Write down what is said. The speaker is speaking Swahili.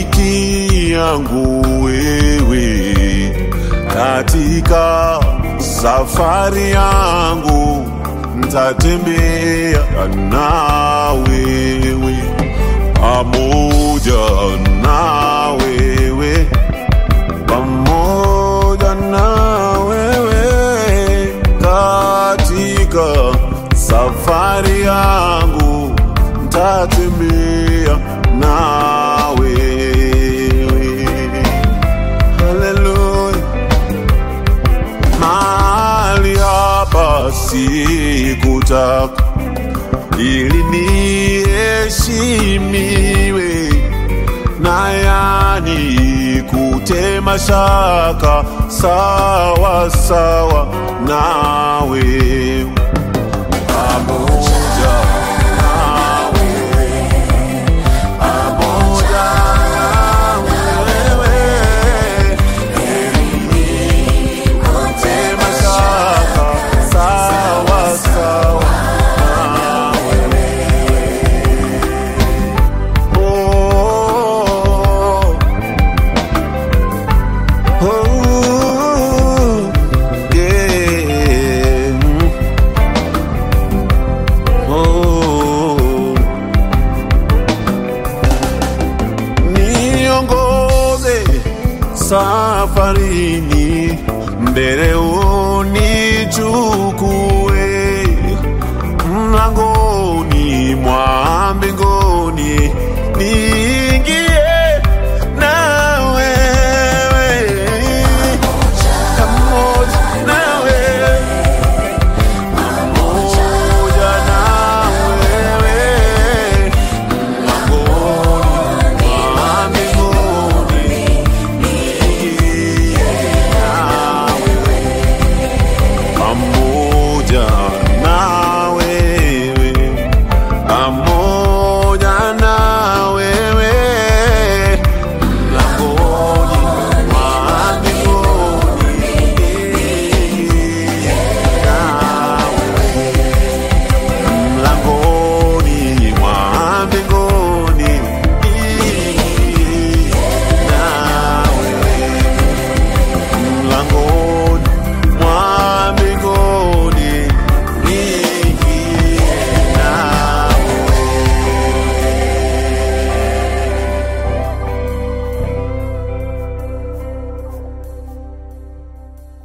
rafiki yangu wewe, katika safari yangu nitatembea na wewe, pamoja na wewe, pamoja na wewe, katika safari yangu nitatembea na wewe. Haleluya. Mahali hapa sikutaka ili niheshimiwe, na yani kutema shaka sawa sawa na wewe, pamoja na wewe, pamoja na wewe, kutema shaka sawa sawa na wewe. Oh, oh, yeah. Oh, niongoze safarini, mbele unichukue, mlangoni mwa mbinguni